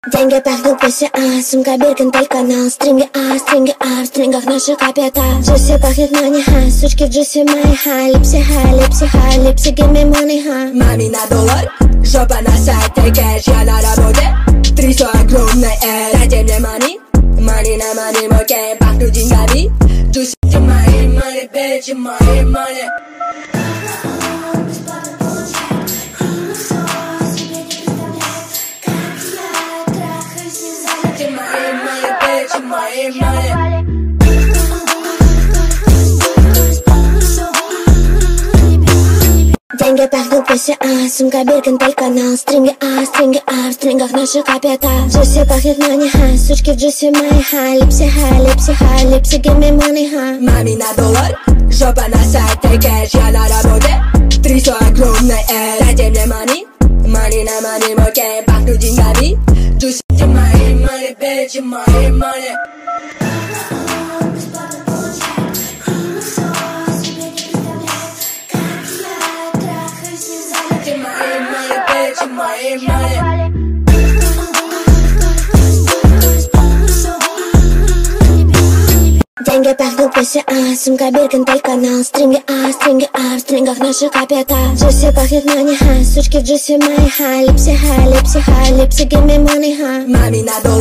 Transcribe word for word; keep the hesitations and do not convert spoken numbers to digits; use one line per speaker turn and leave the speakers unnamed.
Деньги пахнут пи а, сумка Биркин, канал, стринги А, стринги А, в стрингах наши капета. Джуси пахнет мани, ха, сучки в джуси мои, ха, липси, ха, липси, ха, липси, give me money, ха.
Мами на доллар, жопа на сайте, кэш, я на работе, трясу огромное э, дайте мне мани, мани на мани, мой кэм, пахну деньгами. Джуси мои, мани, бэчи, мои, мани. Мои, мои.
Деньги пахнут пи а, сумка Биркин, канал, стринги А, стринги А, в стрингах наши капета. Джуси пахнет мани, ха, сучки в джуси мои, ха, липси, ха, липси, ха, липси, give me money, ха.
Мами на доллар, жопа на сайте, кэш, я на работе, трясу огромное э, дайте мне мани, мани на мани, мой кэм, пахну деньгами. Джуси мои, мои, бэчи, мои, мои. Мои, мои.
Деньги пахнут пи а, сумка Биркин, канал, стринги А, стринги А, в стрингах наши капета. Джуси пахнет мани, ха, сучки в джуси мои, ха, липси, ха, липси, ха, липси, give me money, ха.
Мами на доллар.